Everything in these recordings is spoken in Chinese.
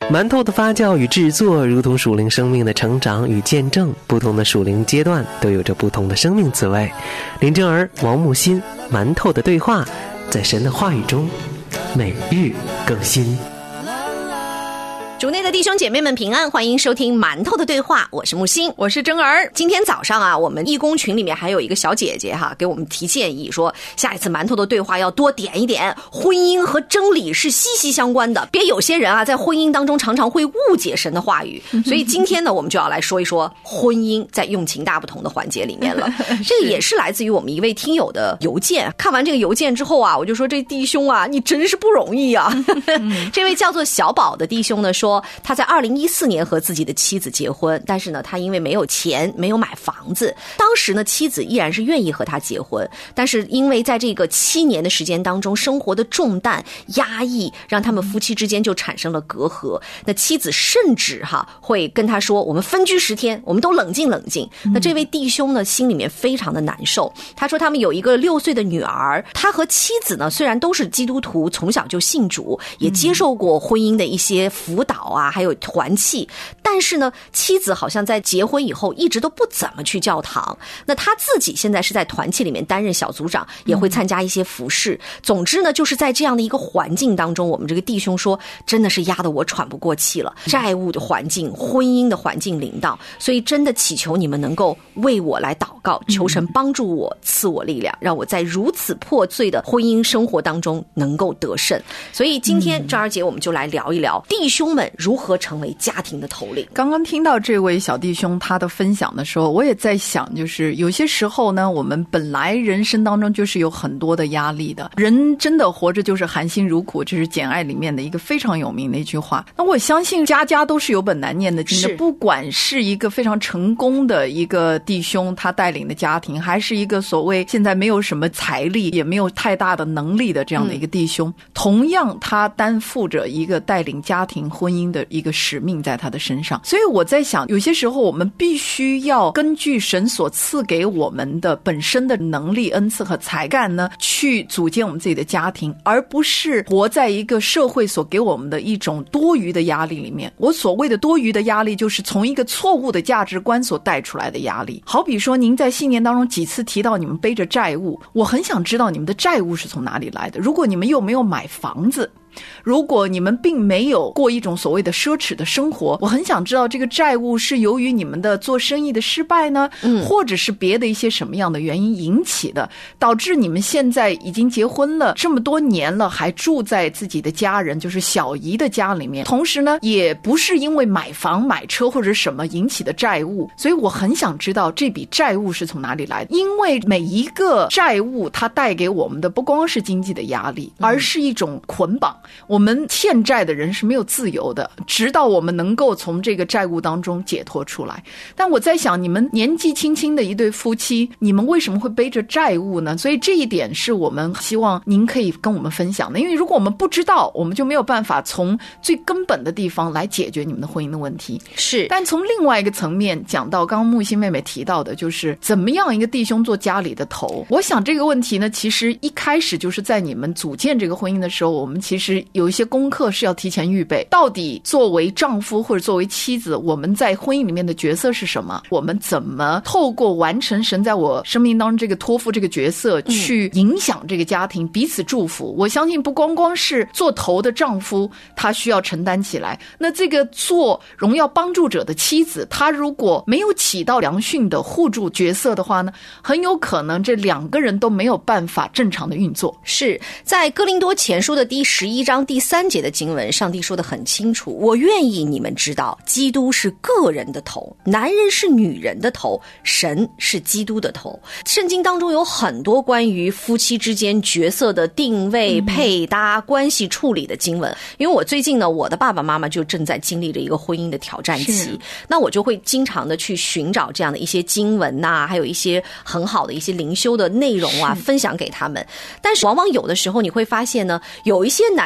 馒头的发酵与制作如同属灵生命的成长与见证，不同的属灵阶段都有着不同的生命滋味。林真儿、王木心，馒头的对话，在神的话语中每日更新。 主内的弟兄姐妹们平安，欢迎收听馒头的对话，我是木星， 我是真儿。 今天早上啊，我们义工群里面还有一个小姐姐哈，给我们提建议说，下一次馒头的对话要多点一点婚姻和真理是息息相关的，别有些人啊在婚姻当中常常会误解神的话语，所以今天呢，我们就要来说一说婚姻在用情大不同的环节里面了。这个也是来自于我们一位听友的邮件，看完这个邮件之后啊，我就说这弟兄啊，你真是不容易啊。这位叫做小宝的弟兄呢说，他在2014年和自己的妻子结婚，但是呢他因为没有钱，没有买房子，当时呢妻子依然是愿意和他结婚，但是因为在这个7年的时间当中，生活的重担压抑让他们夫妻之间就产生了隔阂，那妻子甚至会跟他说，我们分居10天，我们都冷静冷静。那这位弟兄呢心里面非常的难受，他说他们有一个6岁的女儿，他和妻子呢虽然都是基督徒，从小就信主，也接受过婚姻的一些辅导啊，还有团契，但是呢妻子好像在结婚以后一直都不怎么去教堂，那他自己现在是在团契里面担任小组长，也会参加一些服事，总之呢就是在这样的一个环境当中，我们这个弟兄说真的是压得我喘不过气了，债务的环境，婚姻的环境临到，所以真的祈求你们能够为我来祷告，求神帮助我，赐我力量，让我在如此破碎的婚姻生活当中能够得胜。所以今天张儿姐我们就来聊一聊弟兄们如何成为家庭的头领。 刚刚听到这位小弟兄他的分享的时候，我也在想，就是有些时候呢，我们本来人生当中就是有很多的压力的，人真的活着就是含辛茹苦，这是简爱里面的一个非常有名的一句话。那我相信家家都是有本难念的经的，不管是一个非常成功的一个弟兄他带领的家庭，还是一个所谓现在没有什么财力也没有太大的能力的这样的一个弟兄，同样他担负着一个带领家庭婚姻的一个使命在他的身上。所以我在想，有些时候我们必须要根据神所赐给我们的本身的能力、恩赐和才干呢，去组建我们自己的家庭，而不是活在一个社会所给我们的一种多余的压力里面。我所谓的多余的压力，就是从一个错误的价值观所带出来的压力。好比说您在信念当中几次提到你们背着债务，我很想知道你们的债务是从哪里来的。如果你们又没有买房子，如果你们并没有过一种所谓的奢侈的生活，我很想知道这个债务是由于你们的做生意的失败呢，或者是别的一些什么样的原因引起的，导致你们现在已经结婚了这么多年了，还住在自己的家人就是小姨的家里面，同时呢也不是因为买房买车或者什么引起的债务。所以我很想知道这笔债务是从哪里来的，因为每一个债务它带给我们的不光是经济的压力，而是一种捆绑。我们欠债的人是没有自由的，直到我们能够从这个债务当中解脱出来。但我在想，你们年纪轻轻的一对夫妻，你们为什么会背着债务呢？所以这一点是我们希望您可以跟我们分享的，因为如果我们不知道，我们就没有办法从最根本的地方来解决你们的婚姻的问题。 是， 但从另外一个层面讲到刚刚木星妹妹提到的，就是怎么样一个弟兄做家里的头。我想这个问题呢，其实一开始就是在你们组建这个婚姻的时候，我们其实有一些功课是要提前预备，到底作为丈夫或者作为妻子，我们在婚姻里面的角色是什么，我们怎么透过完成神在我生命当中这个托付这个角色去影响这个家庭，彼此祝福。我相信不光光是做头的丈夫他需要承担起来，那这个做荣耀帮助者的妻子，她如果没有起到良训的互助角色的话呢，很有可能这2个人都没有办法正常的运作。 是在哥林多前书的第11章第3节的经文，上帝说得很清楚，我愿意你们知道，基督是个人的头，男人是女人的头，神是基督的头。圣经当中有很多关于夫妻之间角色的定位、配搭、关系处理的经文。因为我最近呢，我的爸爸妈妈就正在经历着一个婚姻的挑战期，那我就会经常的去寻找这样的一些经文啊，还有一些很好的一些灵修的内容啊，分享给他们。但是往往有的时候你会发现呢，有一些男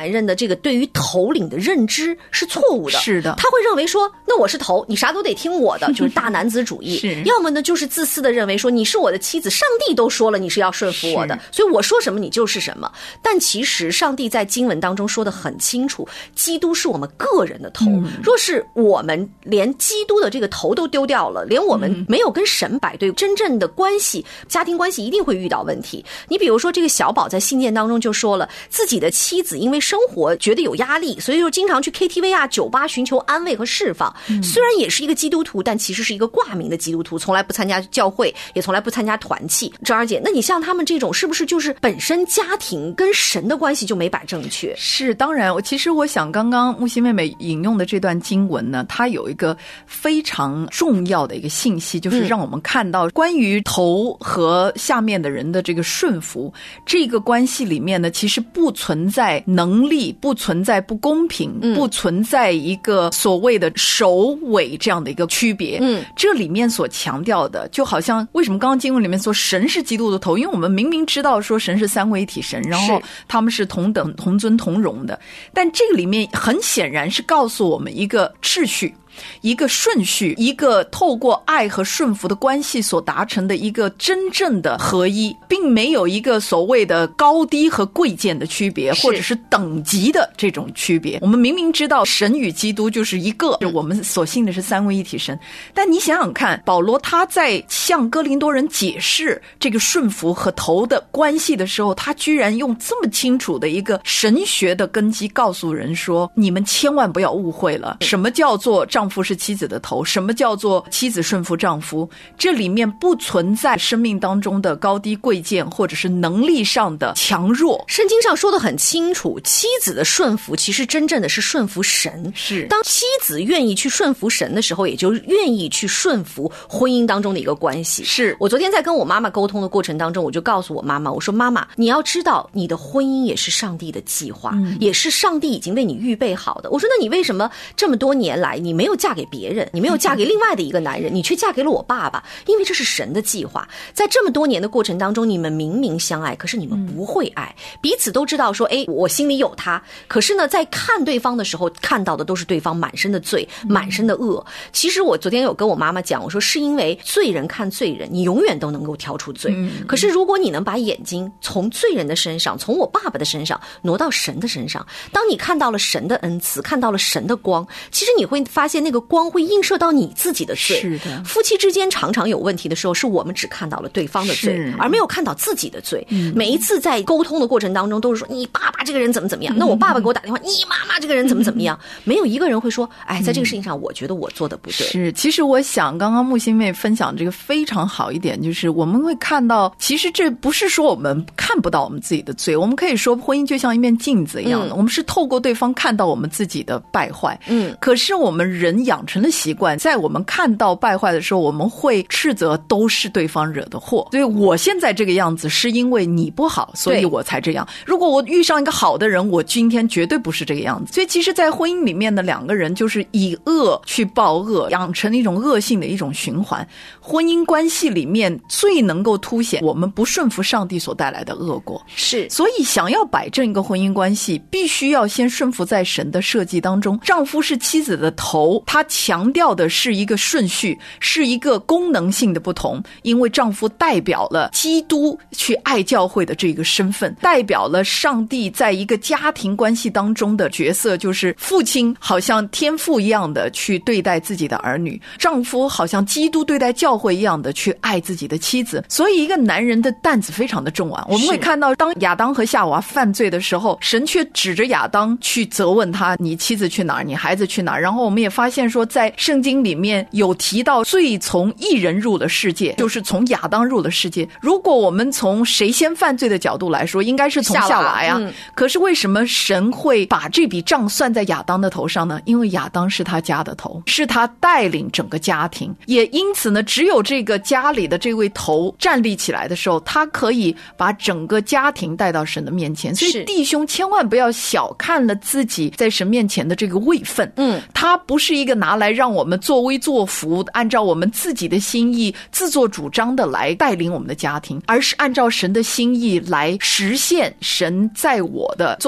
男人的这个对于头领的认知是错误的。 是的， 他会认为说，那我是头，你啥都得听我的，就是大男子主义。 是， 要么呢就是自私的认为说，你是我的妻子，上帝都说了你是要顺服我的，所以我说什么你就是什么。但其实上帝在经文当中说得很清楚，基督是我们个人的头。若是我们连基督的这个头都丢掉了，连我们没有跟神摆对真正的关系，家庭关系一定会遇到问题。你比如说这个小宝在信件当中就说了，自己的妻子因为生活觉得有压力，所以就经常去 KTV 啊酒吧寻求安慰和释放。虽然也是一个基督徒，但其实是一个挂名的基督徒，从来不参加教会，也从来不参加团契。张儿姐，那你像他们这种是不是就是本身家庭跟神的关系就没摆正确？ 是，当然其实我想刚刚木心妹妹引用的这段经文呢，它有一个非常重要的一个信息，就是让我们看到关于头和下面的人的这个顺服，这个关系里面呢，其实不存在能力，不存在不公平，不存在一个所谓的首尾这样的一个区别。这里面所强调的，就好像为什么刚刚经文里面说神是基督的头，因为我们明明知道说神是三位一体神，然后他们是同等同尊同荣的，但这个里面很显然是告诉我们一个秩序，一个顺序，一个透过爱和顺服的关系所达成的一个真正的合一，并没有一个所谓的高低和贵贱的区别，或者是等级的这种区别。我们明明知道神与基督就是一个，我们所信的是三位一体神，但你想想看，保罗他在向哥林多人解释这个顺服和头的关系的时候，他居然用这么清楚的一个神学的根基告诉人说，你们千万不要误会了，什么叫做丈夫是妻子的头，什么叫做妻子顺服丈夫，这里面不存在生命当中的高低贵贱，或者是能力上的强弱。 圣经上说得很清楚，妻子的顺服其实真正的是顺服神。 是， 当妻子愿意去顺服神的时候，也就愿意去顺服婚姻当中的一个关系。 是， 我昨天在跟我妈妈沟通的过程当中，我就告诉我妈妈，我说妈妈，你要知道你的婚姻也是上帝的计划，也是上帝已经为你预备好的。我说那你为什么这么多年来你没有嫁给别人，你没有嫁给另外的一个男人，你却嫁给了我爸爸？因为这是神的计划。在这么多年的过程当中，你们明明相爱，可是你们不会爱，彼此都知道说，哎，我心里有他，可是呢，在看对方的时候，看到的都是对方满身的罪，满身的恶。其实我昨天有跟我妈妈讲，我说是因为罪人看罪人，你永远都能够挑出罪。可是如果你能把眼睛从罪人的身上，从我爸爸的身上挪到神的身上，当你看到了神的恩赐，看到了神的光，其实你会发现那个光会映射到你自己的罪。 是的， 夫妻之间常常有问题的时候，是我们只看到了对方的罪，而没有看到自己的罪。每一次在沟通的过程当中，都是说你爸爸这个人怎么怎么样，那我爸爸给我打电话，你妈妈这个人怎么怎么样，没有一个人会说，哎，在这个事情上，我觉得我做的不对。 是，其实我想刚刚木心妹分享这个非常好一点，就是我们会看到，其实这不是说我们看不到我们自己的罪，我们可以说婚姻就像一面镜子一样的，我们是透过对方看到我们自己的败坏。可是我们人养成了习惯，在我们看到败坏的时候，我们会斥责都是对方惹的祸，所以我现在这个样子是因为你不好，所以我才这样。如果我遇上一个好的人，我今天绝对不是这个样子。所以其实在婚姻里面的两个人就是以恶去报恶，养成一种恶性的一种循环。婚姻关系里面最能够凸显我们不顺服上帝所带来的恶果。 是， 所以想要摆正一个婚姻关系，必须要先顺服在神的设计当中。丈夫是妻子的头，他强调的是一个顺序，是一个功能性的不同，因为丈夫代表了基督去爱教会的这个身份，代表了上帝在一个家庭关系当中的角色，就是父亲好像天父一样的去对待自己的儿女，丈夫好像基督对待教会一样的去爱自己的妻子。所以一个男人的担子非常的重啊。我们会看到当亚当和夏娃犯罪的时候，神却指着亚当去责问他，你妻子去哪儿，你孩子去哪儿。然后我们也发现说，在圣经里面有提到罪从一人入了世界，就是从亚当入了世界。如果我们从谁先犯罪的角度来说，应该是从夏娃呀。可是为什么神会把这笔账算在亚当的头上呢？因为亚当是他家的头，是他带领整个家庭，也因此呢，只有这个家里的这位头站立起来的时候，他可以把整个家庭带到神的面前。所以弟兄千万不要小看了自己在神面前的这个位分。他不是一个拿来让我们作威作福，按照我们自己的心意自作主张的来带领我们的家庭，而是按照神的心意来实现神在我的作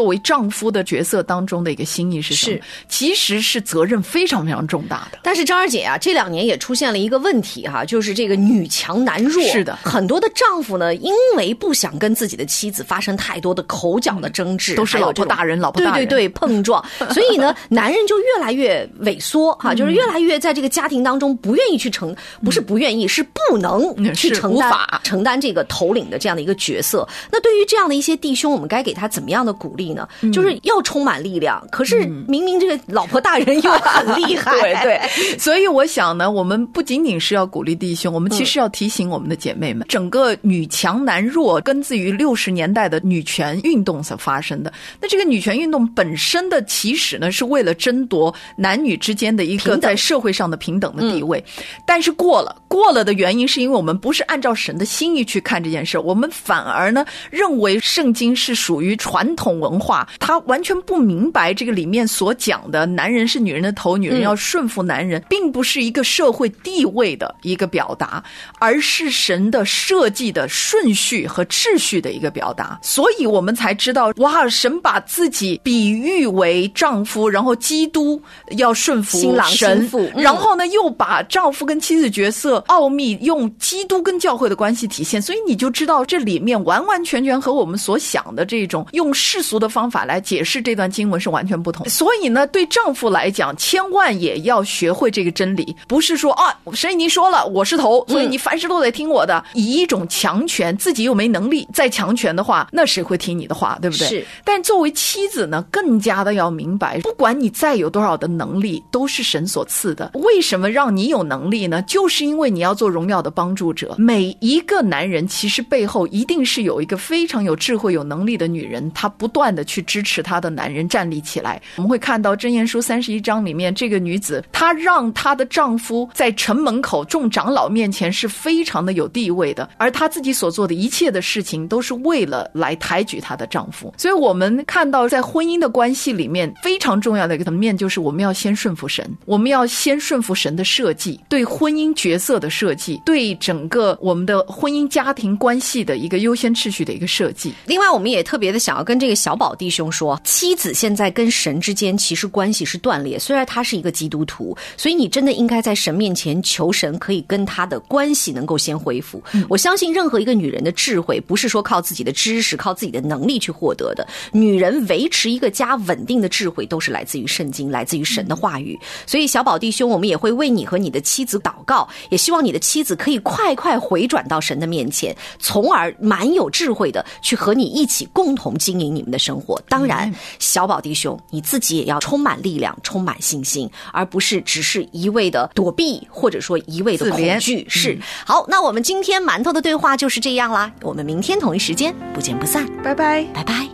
作为丈夫的角色当中的一个心意是什么？其实是责任非常非常重大的。 但是张二姐啊，这2年也出现了一个问题哈，就是这个女强男弱。 是的， 很多的丈夫呢，因为不想跟自己的妻子发生太多的口角的争执， 都是老婆大人， 对碰撞，所以呢，男人就越来越萎缩哈，就是越来越在这个家庭当中不愿意去不是不愿意，是不能去承担这个头领的这样的一个角色。那对于这样的一些弟兄，我们该给他怎么样的鼓励呢？就是要充满力量，可是明明这个老婆大人又很厉害， 对，所以我想呢，我们不仅仅是要鼓励弟兄，我们其实要提醒我们的姐妹们，整个女强男弱根自于60年代的女权运动所发生的。那这个女权运动本身的起始呢，是为了争夺男女之间的一个在社会上的平等的地位，但是过了的原因是因为我们不是按照神的心意去看这件事，我们反而呢认为圣经是属于传统文化，他完全不明白这个里面所讲的男人是女人的头，女人要顺服男人，并不是一个社会地位的一个表达，而是神的设计的顺序和秩序的一个表达。所以我们才知道，哇，神把自己比喻为丈夫，然后基督要顺服新郎新妇， 然后呢又把丈夫跟妻子角色奥秘用基督跟教会的关系体现，所以你就知道这里面完完全全和我们所想的这种用世俗的方法来解释这段经文是完全不同。所以呢，对丈夫来讲，千万也要学会这个真理，不是说啊，神已经说了我是头，所以你凡事都得听我的，以一种强权，自己又没能力再强权的话，那谁会听你的话，对不对？ 是。 但作为妻子呢，更加的要明白，不管你再有多少的能力，都是神所赐的。为什么让你有能力呢？就是因为你要做荣耀的帮助者。每一个男人其实背后一定是有一个非常有智慧有能力的女人，她不断的去支持她的男人站立起来。我们会看到箴言书31章里面，这个女子她让她的丈夫在城门口众长老面前是非常的有地位的，而她自己所做的一切的事情都是为了来抬举她的丈夫。所以我们看到在婚姻的关系里面非常重要的一个层面，就是我们要先顺服神，我们要先顺服神的设计，对婚姻角色的设计，对整个我们的婚姻家庭关系的一个优先秩序的一个设计。 另外我们也特别的想要跟这个小宝弟兄说，妻子现在跟神之间其实关系是断裂，虽然他是一个基督徒，所以你真的应该在神面前求神可以跟他的关系能够先恢复。我相信任何一个女人的智慧不是说靠自己的知识靠自己的能力去获得的，女人维持一个家稳定的智慧都是来自于圣经，来自于神的话语。所以小宝弟兄，我们也会为你和你的妻子祷告，也希望你的妻子可以快快回转到神的面前，从而蛮有智慧的去和你一起共同经营你们的生活。当然小宝弟兄你自己也要充满力量充满信心，而不是只是一味的躲避或者说一味的恐惧。是。好，那我们今天馒头的对话就是这样啦，我们明天同一时间不见不散， 拜拜拜拜。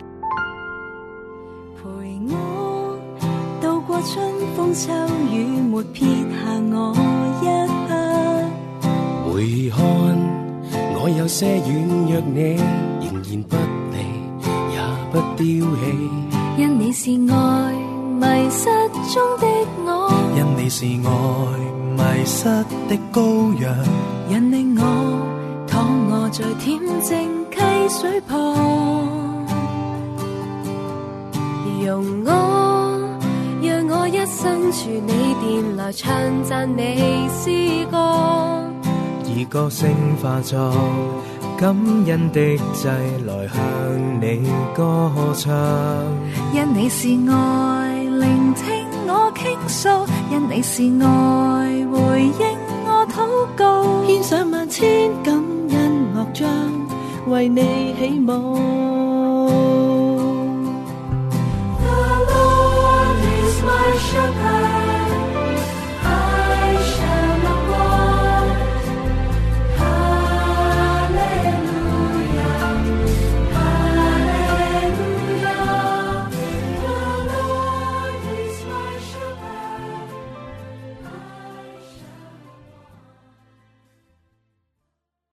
陪我渡過春風秋雨，沒撇下我一刻。 回看我有些軟弱，你仍然不離也不丟棄。 因你是愛迷失中的我， 因你是愛迷失的羔羊， 引領我躺臥在恬靜溪水旁，讓我一生處你殿來唱讚你詩歌， 以歌聲化作感恩的祭來向你歌唱。 因你是愛聆聽我傾訴，因你是愛回應我禱告，獻上萬千感恩樂章為你起舞。The Lord is my shepherd